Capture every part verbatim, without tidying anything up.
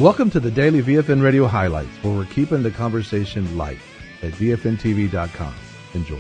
Welcome to the Daily V F N Radio Highlights, where we're keeping the conversation light at V F N T V dot com. Enjoy.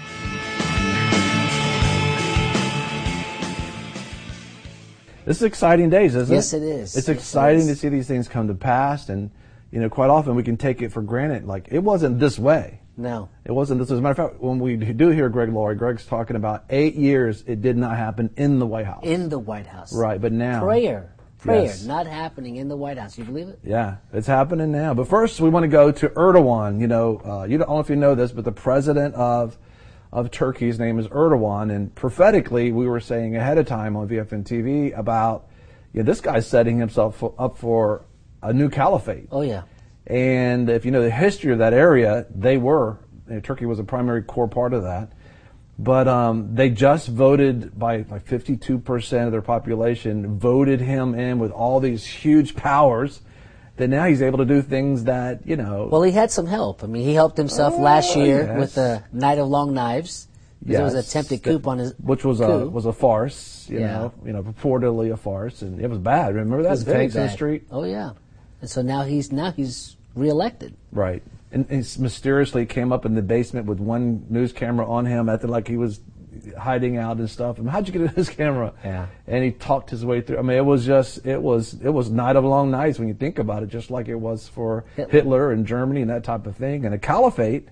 This is exciting days, isn't yes, it? Yes, it is. It's yes, exciting it to see these things come to pass, and you know, quite often we can take it for granted. Like, it wasn't this way. No. It wasn't this. As a matter of fact, when we do hear Greg Laurie, Greg's talking about eight years it did not happen in the White House. In the White House. Right, but now. Prayer. Prayer Yes. not happening in the White House. You believe it? Yeah, it's happening now. But first, we want to go to Erdogan. You know, uh, you don't, I don't know if you know this, but the president of of Turkey's name is Erdogan, and prophetically, we were saying ahead of time on V F N T V about, you know, this guy's setting himself for, up for a new caliphate. Oh yeah. And if you know the history of that area, they were you know, Turkey was a primary core part of that. But um, they just voted by like fifty-two percent of their population, voted him in with all these huge powers, that now he's able to do things that, you know. Well, he had some help. I mean, he helped himself oh, last year yes. with the Night of Long Knives. Yes. There was an attempted coup on his Which was coup. a was a farce, you yeah. know, you know, purportedly a farce, and it was bad. Remember that? It was the very tanks bad. in the street? Oh yeah. And so now he's now he's reelected. Right. And he mysteriously came up in the basement with one news camera on him, acting like he was hiding out and stuff. I mean, how'd you get this camera? Yeah. And he talked his way through. I mean, it was just, it was, it was Night of Long Nights when you think about it, just like it was for Hitler, Hitler and Germany and that type of thing. And a caliphate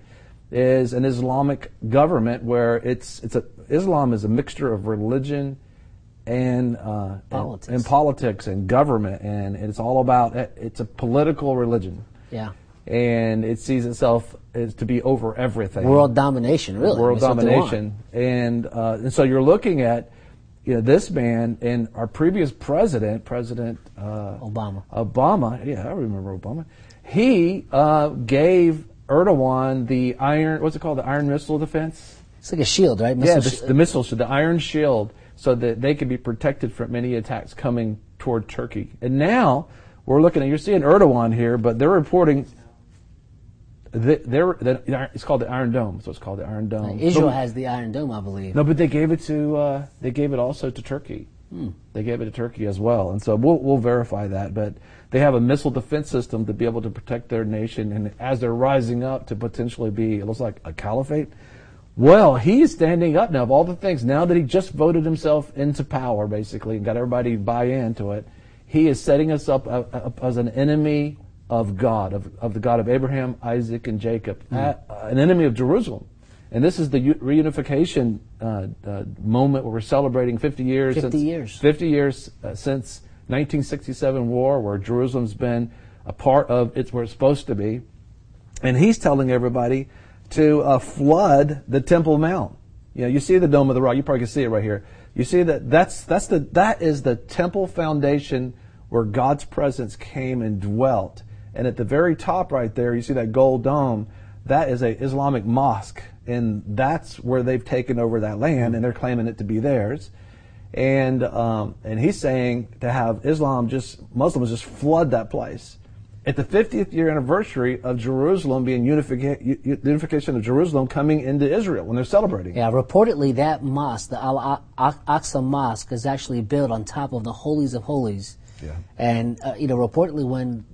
is an Islamic government where it's, it's a, Islam is a mixture of religion and, uh, politics. and, and politics and government. And it's all about, it's a political religion. Yeah. And it sees itself as to be over everything. World domination, really. World I mean, domination. And, uh, and so you're looking at, you know, this man and our previous president, President uh, Obama. Obama, yeah, I remember Obama. He uh, gave Erdogan the iron, what's it called, the iron missile defense? It's like a shield, right? Missile yeah, the, sh- the missile, the iron shield, so that they could be protected from any attacks coming toward Turkey. And now we're looking at, you're seeing Erdogan here, but they're reporting. They, they're, they're, it's called the Iron Dome. So it's called the Iron Dome. Israel but, has the Iron Dome, I believe. No, but they gave it to. Uh, they gave it also to Turkey. Hmm. They gave it to Turkey as well, and so we'll we'll verify that. But they have a missile defense system to be able to protect their nation, and as they're rising up to potentially be, it looks like a caliphate. Well, he's standing up now of all the things. Now that he just voted himself into power, basically, and got everybody to buy into it, he is setting us up, uh, up as an enemy of God, of, of the God of Abraham, Isaac, and Jacob, mm. uh, an enemy of Jerusalem. And this is the u- reunification uh, uh, moment where we're celebrating fifty years. fifty since, years. fifty years uh, since nineteen sixty-seven war, where Jerusalem's been a part of it's where it's supposed to be. And he's telling everybody to uh, flood the Temple Mount. You know, you see the Dome of the Rock. You probably can see it right here. You see that that's that's the that is the temple foundation where God's presence came and dwelt. And at the very top right there, you see that gold dome. That is a Islamic mosque, and that's where they've taken over that land, and they're claiming it to be theirs. And um, and he's saying to have Islam just Muslims just flood that place. At the fiftieth year anniversary of Jerusalem being unifica- unification of Jerusalem coming into Israel when they're celebrating. Yeah, reportedly that mosque, the Al-Aqsa Mosque, is actually built on top of the Holies of Holies. Yeah. And uh, you know, reportedly when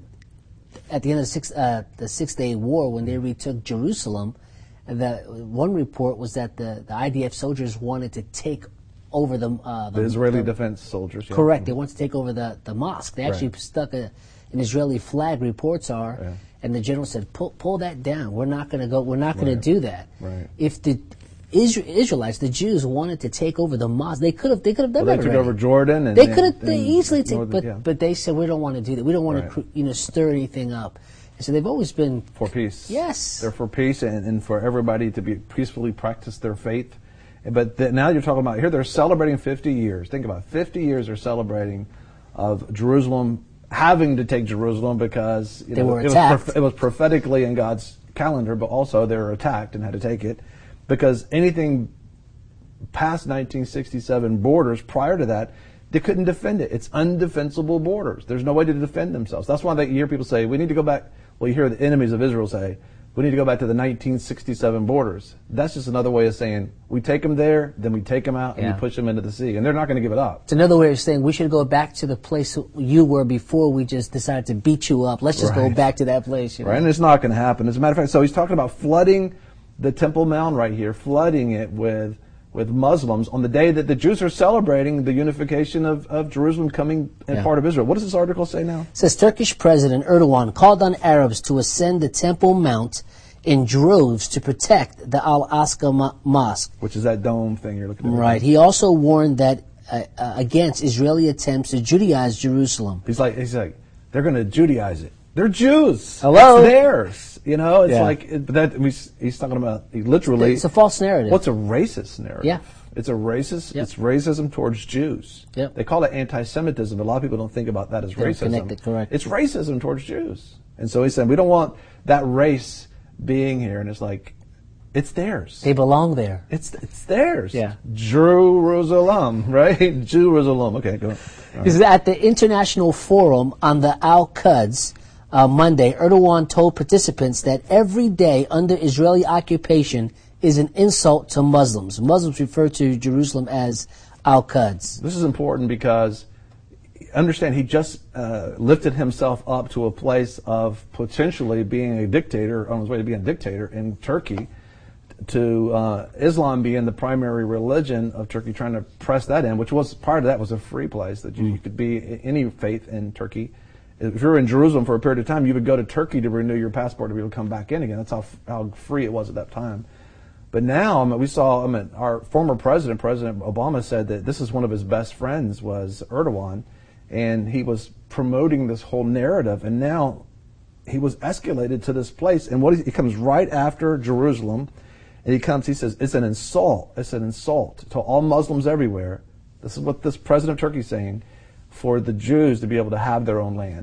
at the end of the six uh, the Six Day War, when they retook Jerusalem, the one report was that the, the I D F soldiers wanted to take over the uh, the, the Israeli the, defense soldiers. Yeah. Correct. They wanted to take over the, the mosque. They actually right. stuck a, an Israeli flag. Reports are, yeah. and the general said, "Pull pull that down. We're not going to go. We're not going right. to do that." Right. If the Israelites, the Jews, wanted to take over the mosque, they could have. They could have done well, that. They took already. over Jordan, and they could have they easily take, but yeah. but they said we don't want to do that. We don't want right. to you know stir anything up. And so they've always been for peace. Yes, they're for peace and, and for everybody to be peacefully practice their faith. But the, now you're talking about here they're celebrating fifty years. Think about it, fifty years they're celebrating of Jerusalem having to take Jerusalem because you they know, were it, attacked. was, it was prophetically in God's calendar, but also they were attacked and had to take it because anything past nineteen sixty-seven borders prior to that, they couldn't defend it. It's undefensible borders. There's no way to defend themselves. That's why they, you hear people say, we need to go back. Well, you hear the enemies of Israel say, we need to go back to the nineteen sixty-seven borders. That's just another way of saying we take them there, then we take them out, and Yeah. we push them into the sea. And they're not going to give it up. It's another way of saying we should go back to the place you were before we just decided to beat you up. Let's just go Right. back to that place. You know? Right? And it's not going to happen. As a matter of fact, so he's talking about flooding the Temple Mount right here, flooding it with with Muslims on the day that the Jews are celebrating the unification of, of Jerusalem coming and Yeah. part of Israel. What does this article say now? It says Turkish President Erdogan called on Arabs to ascend the Temple Mount in droves to protect the Al-Aqsa Mo- Mosque. Which is that dome thing you're looking at. Right. He also warned that uh, uh, against Israeli attempts to Judaize Jerusalem. He's like, he's like, they're going to Judaize it. They're Jews. Hello? It's theirs. You know, it's Yeah. like it, that. He's, he's talking about he literally. It's a false narrative. What's a racist narrative? Yeah. It's a racist. Yep. It's racism towards Jews. Yep. They call it anti-Semitism. But a lot of people don't think about that as They don't racism. connect it, correct. It's racism towards Jews. And so he's saying we don't want that race being here. And it's like, it's theirs. They belong there. It's it's theirs. Yeah. Jerusalem, right? Jerusalem. Okay, go on. All This is at the International Forum on the Al-Quds uh, Monday. Erdogan told participants that every day under Israeli occupation is an insult to Muslims. Muslims refer to Jerusalem as Al-Quds. This is important because understand he just uh, lifted himself up to a place of potentially being a dictator, on his way to being a dictator in Turkey, to uh, Islam being the primary religion of Turkey, trying to press that in, which was part of that was a free place that you, you could be any faith in Turkey. If you were in Jerusalem for a period of time, you would go to Turkey to renew your passport to be able to come back in again. That's how how free it was at that time. But now, I mean, we saw, I mean, our former president, President Obama, said that this is one of his best friends was Erdogan, and he was promoting this whole narrative, and now he was escalated to this place, and what he, he comes right after Jerusalem, and he comes, he says, it's an insult, it's an insult to all Muslims everywhere. This is what this president of Turkey is saying, for the Jews to be able to have their own land.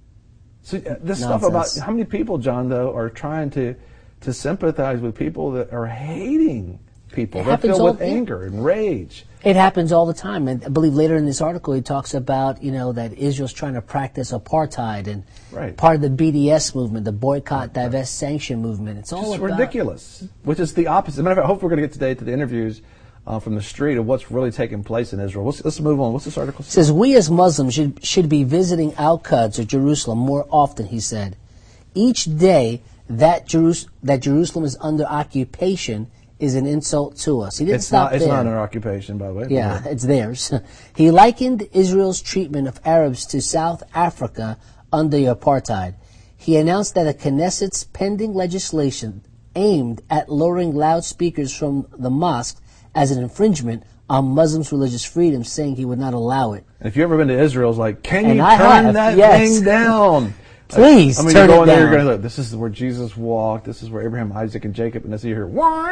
So uh, this stuff about, Nonsense. how many people, John, though, are trying to to sympathize with people that are hating people. It They're happens filled all- with yeah. anger and rage. It happens all the time, and I believe later in this article he talks about, you know, that Israel's trying to practice apartheid and Right. part of the B D S movement, the boycott, divest, sanction movement. It's all It's about ridiculous, which is the opposite. As a matter of fact, hopefully we're going to get today to the interviews uh, from the street of what's really taking place in Israel. Let's, let's move on. What's this article It say? says, we as Muslims should, should be visiting Al-Quds or Jerusalem more often, he said. Each day that, Jerus- that Jerusalem is under occupation is an insult to us. He didn't It's stop not, it's there. not an occupation, by the way. Yeah, it's theirs. He likened Israel's treatment of Arabs to South Africa under apartheid. He announced that a Knesset's pending legislation aimed at lowering loudspeakers from the mosque as an infringement on Muslims' religious freedom, saying he would not allow it. And if you've ever been to Israel, it's like, can And you I turn have, that yes. thing down? Please I mean, turn you're it going there, you're down. going to look, this is where Jesus walked, this is where Abraham, Isaac, and Jacob, and this you hear,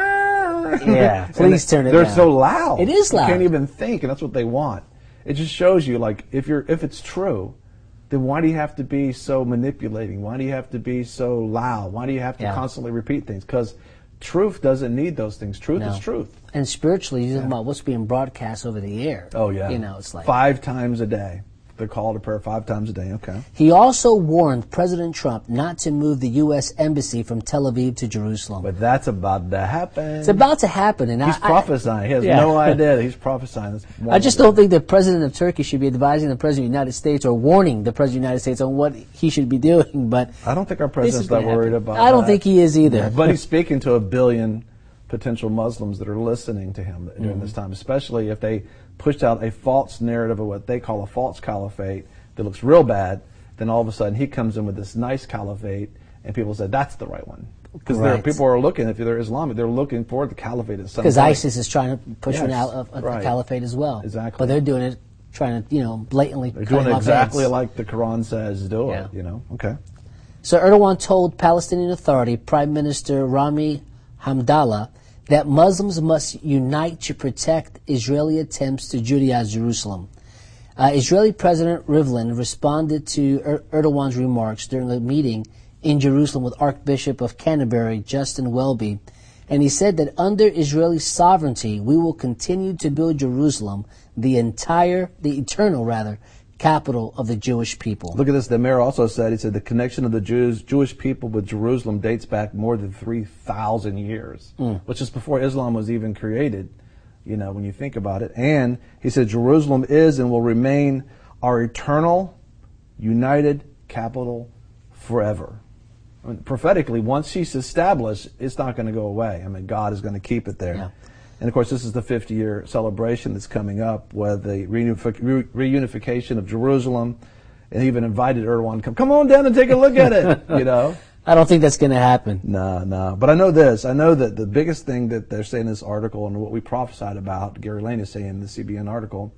wah! Yeah, And please they- turn it They're down. so loud. It is loud. You can't even think, and that's what they want. It just shows you, like, if you're if it's true, then why do you have to be so manipulating? Why do you have to be so loud? Why do you have to Yeah. constantly repeat things? Because truth doesn't need those things. Truth No. is truth. And spiritually, you're talking about what's being broadcast over the air. Oh, yeah. You know, it's like... Five times a day. They're called to prayer five times a day. Okay. He also warned President Trump not to move the U S embassy from Tel Aviv to Jerusalem. But that's about to happen. It's about to happen, and He's I, prophesying. He has Yeah. no idea that he's prophesying. That's I, I just don't think the President of Turkey should be advising the President of the United States or warning the President of the United States on what he should be doing. But I don't think our this president's is that gonna worried happen. about I don't that. think he is either. But he's speaking to a billion potential Muslims that are listening to him during Mm-hmm. this time, especially if they pushed out a false narrative of what they call a false caliphate that looks real bad. Then all of a sudden he comes in with this nice caliphate, and people say that's the right one. Because Right. people are looking, if they're Islamic, they're looking for the caliphate at some Because point. ISIS is trying to push Yes, one out of, of right. the caliphate as well. Exactly. But they're doing it, trying to, you know, blatantly They're cut doing him it off exactly heads. like the Quran says do Yeah. it, you know? Okay. So Erdogan told Palestinian Authority Prime Minister Rami Hamdallah that Muslims must unite to protect Israeli attempts to Judaize Jerusalem. Uh, Israeli President Rivlin responded to er- Erdogan's remarks during a meeting in Jerusalem with Archbishop of Canterbury, Justin Welby, and he said that under Israeli sovereignty, we will continue to build Jerusalem, the entire, the eternal rather, capital of the Jewish people. Look at this. The mayor also said, he said, the connection of the Jews, Jewish people with Jerusalem dates back more than three thousand years, mm. which is before Islam was even created, you know, when you think about it. And he said, Jerusalem is and will remain our eternal, united capital forever. I mean, prophetically, once she's established, it's not going to go away. I mean, God is going to keep it there. Yeah. And of course, this is the fifty-year celebration that's coming up with the reunific- reunification of Jerusalem. And he even invited Erdogan to come, come on down and take a look at it, you know. I don't think that's going to happen. No, no. But I know this. I know that the biggest thing that they're saying in this article and what we prophesied about, Gary Lane is saying in the C B N article,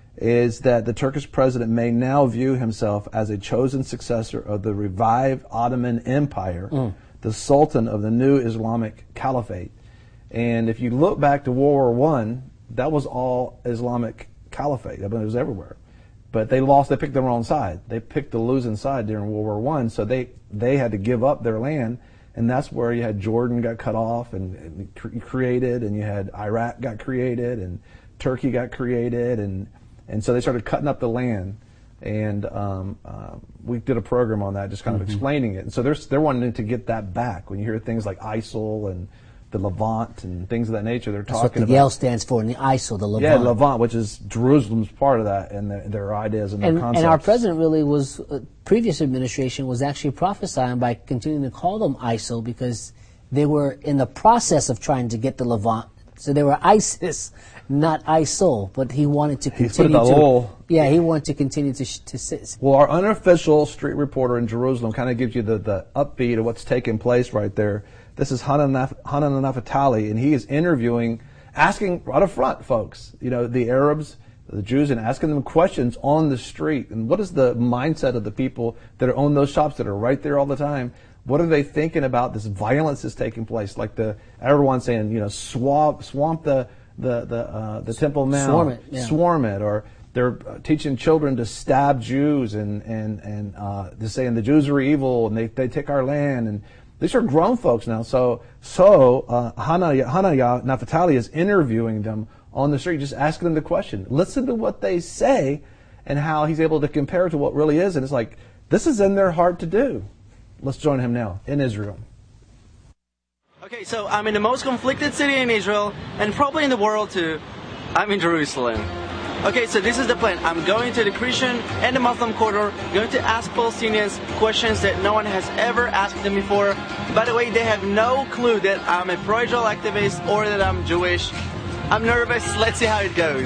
is that the Turkish president may now view himself as a chosen successor of the revived Ottoman Empire, mm. the Sultan of the new Islamic Caliphate. And if you look back to World War One, that was all Islamic Caliphate. I mean, it was everywhere. But they lost, they picked the wrong side. They picked the losing side during World War One, so they, they had to give up their land. And that's where you had Jordan got cut off and, and cre- created, and you had Iraq got created, and Turkey got created, and And so they started cutting up the land, and um, uh, we did a program on that, just kind of mm-hmm. explaining it. And so they're they're wanting to get that back. When you hear things like ISIL and the Levant and things of that nature, they're That's talking what the about. Yale stands for, and the ISIL, the Levant. Yeah, Levant, which is Jerusalem's part of that, and their, their ideas and, and their concepts. And our president really was, uh, previous administration was actually prophesying by continuing to call them ISIL because they were in the process of trying to get the Levant. So they were ISIS, not ISIL, but he wanted to continue to. Lol. Yeah, he wanted to continue to to sit. Well, our unofficial street reporter in Jerusalem kind of gives you the, the upbeat of what's taking place right there. This is Hanan Naftali, and he is interviewing, asking right up front, folks, you know, the Arabs, the Jews, and asking them questions on the street. And what is the mindset of the people that are own those shops that are right there all the time? What are they thinking about this violence that's taking place? Like the Erdogan saying, you know, swamp, swamp the the the, uh, the Temple Mount, swarm it, yeah. swarm it, or they're teaching children to stab Jews and and and uh, they're saying the Jews are evil and they they take our land, and these are grown folks now. So so uh, Hana Hana Naftali is interviewing them on the street, just asking them the question. Listen to what they say and how he's able to compare it to what really is, and it's like this is in their heart to do. Let's join him now in Israel. Okay, so I'm in the most conflicted city in Israel and probably in the world too. I'm in Jerusalem. Okay, so this is the plan. I'm going to the Christian and the Muslim corridor, going to ask Palestinians questions that no one has ever asked them before. By the way, they have no clue that I'm a pro-Israel activist or that I'm Jewish. I'm nervous. Let's see how it goes.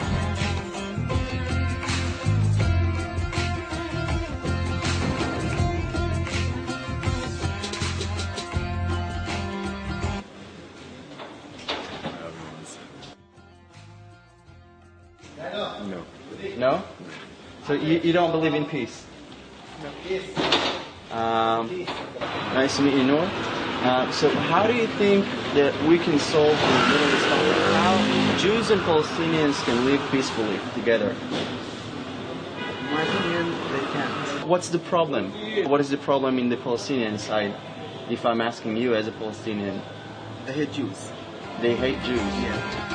No. No? So you, you don't believe in peace? No. Peace. Um, nice to meet you, Noor. Uh, so how do you think that we can solve the Middle East conflict? How Jews and Palestinians can live peacefully together? In my opinion, they can't. What's the problem? What is the problem in the Palestinian side, if I'm asking you as a Palestinian? They hate Jews. They hate Jews? Yeah.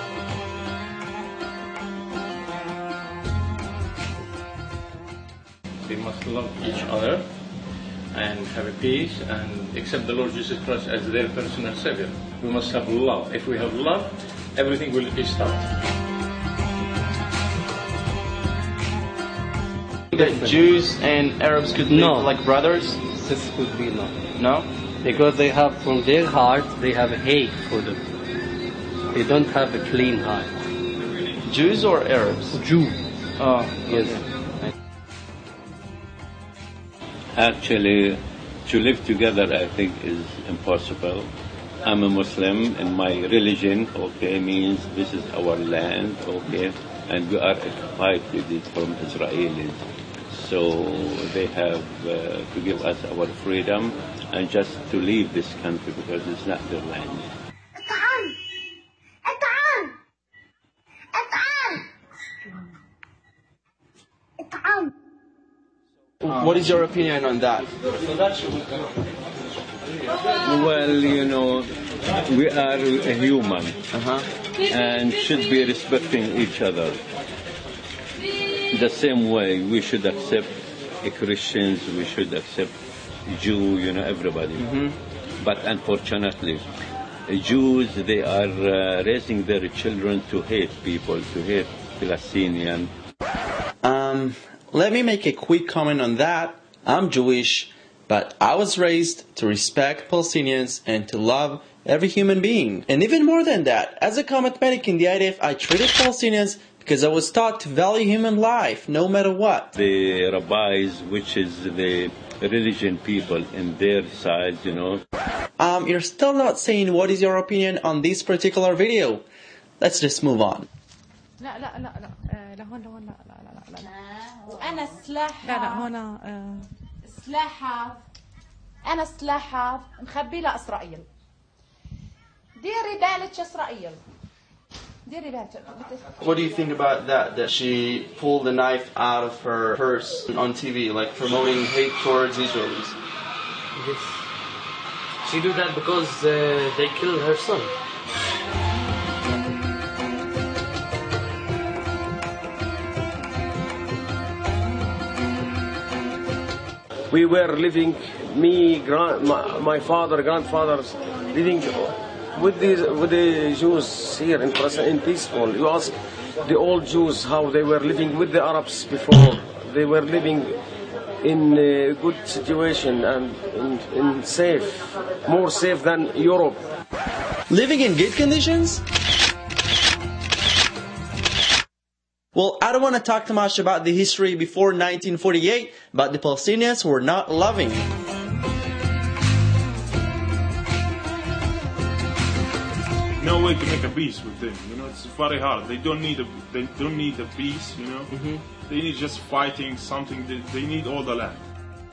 They must love each other and have a peace and accept the Lord Jesus Christ as their personal Savior. We must have love. If we have love, everything will be stopped. That Jews and Arabs could live No. like brothers? This could be no. No? Because they have, from their heart, they have a hate for them. They don't have a clean heart. Jews or Arabs? Jew. Oh, Yes. okay. Actually, to live together, I think, is impossible. I'm a Muslim, and my religion, okay, means this is our land, okay, and we are occupied with it from Israelis. So they have uh, to give us our freedom and just to leave this country because it's not their land. What is your opinion on that? Well, you know, we are a human Uh-huh. and should be respecting each other. the same way we should accept Christians, we should accept Jew, you know, everybody. Mm-hmm. But unfortunately, Jews, they are uh, raising their children to hate people, to hate Palestinians. Um, let me make a quick comment on that. I'm Jewish, but I was raised to respect Palestinians and to love every human being. And even more than that, as a combat medic in the I D F, I treated Palestinians because I was taught to value human life, no matter what. The rabbis, which is the religion people in their side, you know. Um, you're still not saying what is your opinion on this particular video. Let's just move on. لا لا لا لا آه، لهون لهون لا لا لا لا لا وأنا سلاح لا لا هون آه، سلاحها أنا سلاحها مخبي لها إسرائيل. ديري بالك إسرائيل. ديري بالك. What do you think about that, that she pulled the knife out of her purse on T V, like promoting hate towards Israelis? Yes. She do that because uh, they killed her son. We were living, me, grand, my, my father, grandfathers, living with the with the Jews here in in peaceful. You ask the old Jews how they were living with the Arabs before. They were living in a good situation and in, in safe, more safe than Europe. Living in good conditions? Well, I don't want to talk too much about the history before nineteen forty-eight, but the Palestinians were not loving. No way to make a peace with them. You know, it's very hard. They don't need a they don't need a peace. You know, mm-hmm. They need just fighting something. They, they need all the land.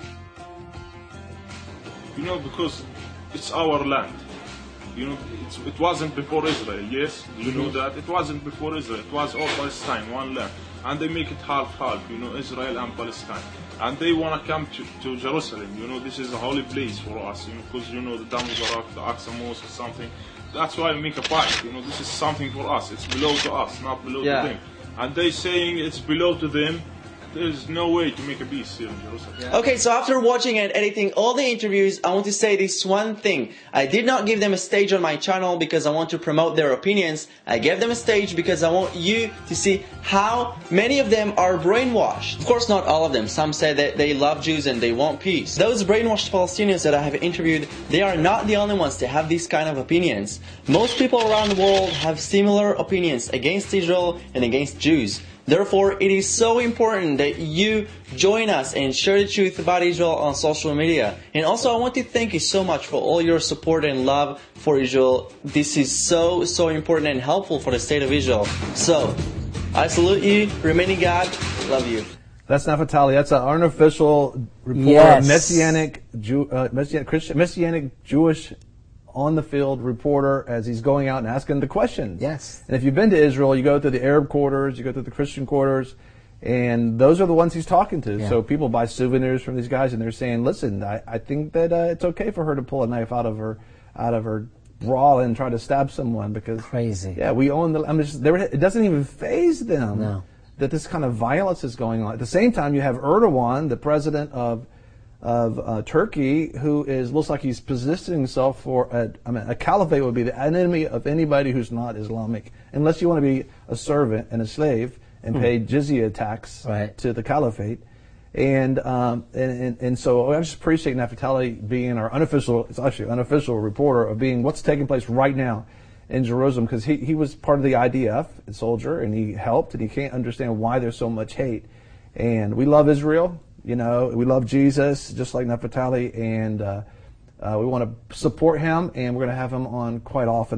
You know, because it's our land. You know, it's, it wasn't before Israel, yes? You know that? It wasn't before Israel. It was all Palestine, one land. And they make it half-half, you know, Israel and Palestine. And they want to come to, to Jerusalem. You know, this is a holy place for us, you know, because, you know, the Dam Barak, the Aqsa Mosque or something. That's why we make a fight, you know, this is something for us. It's below to us, not below yeah. to them. And they saying it's below to them. There's no way to make a peace here in Jerusalem. Yeah. Okay, so after watching and editing all the interviews, I want to say this one thing. I did not give them a stage on my channel because I want to promote their opinions. I gave them a stage because I want you to see how many of them are brainwashed. Of course, not all of them. Some say that they love Jews and they want peace. Those brainwashed Palestinians that I have interviewed, they are not the only ones to have these kind of opinions. Most people around the world have similar opinions against Israel and against Jews. Therefore, it is so important that you join us and share the truth about Israel on social media. And also, I want to thank you so much for all your support and love for Israel. This is so, so important and helpful for the state of Israel. So, I salute you. Remain in God. Love you. That's Naftali. That's an unofficial report. Yes. Messianic, Jew, uh, Messianic Christian, Messianic Jewish on the field reporter as he's going out and asking the questions. Yes. And if you've been to Israel, you go through the Arab quarters, you go through the Christian quarters, and those are the ones he's talking to. Yeah. So people buy souvenirs from these guys, and they're saying, "Listen, I, I think that uh, it's okay for her to pull a knife out of her out of her bra and try to stab someone because crazy. Yeah, we own the. I mean, just, it doesn't even faze them no. that this kind of violence is going on. At the same time, you have Erdogan, the president of. of uh, Turkey, who is looks like he's positioning himself for a, I mean, a caliphate would be the enemy of anybody who's not Islamic, unless you want to be a servant and a slave and hmm. pay jizya tax right. to the caliphate. And, um, and, and and so I just appreciate Naftali being our unofficial, it's actually unofficial reporter of being what's taking place right now in Jerusalem, because he, he was part of the I D F, a soldier, and he helped, and he can't understand why there's so much hate. And we love Israel. You know, we love Jesus, just like Naftali, and uh, uh, we want to support him, and we're going to have him on quite often.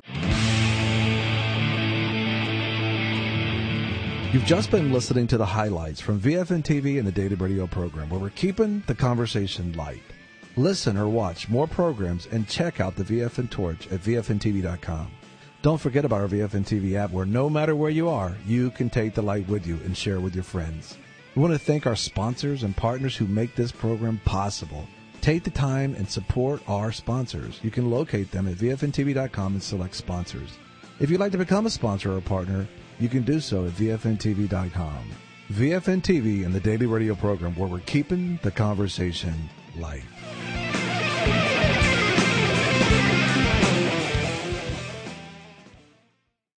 You've just been listening to the highlights from V F N T V and the Daily Radio program, where we're keeping the conversation light. Listen or watch more programs and check out the V F N Torch at V F N T V dot com. Don't forget about our V F N T V app, where no matter where you are, you can take the light with you and share with your friends. We want to thank our sponsors and partners who make this program possible. Take the time and support our sponsors. You can locate them at V F N T V dot com and select sponsors. If you'd like to become a sponsor or a partner, you can do so at V F N T V dot com. V F N T V and the Daily Radio program, where we're keeping the conversation live.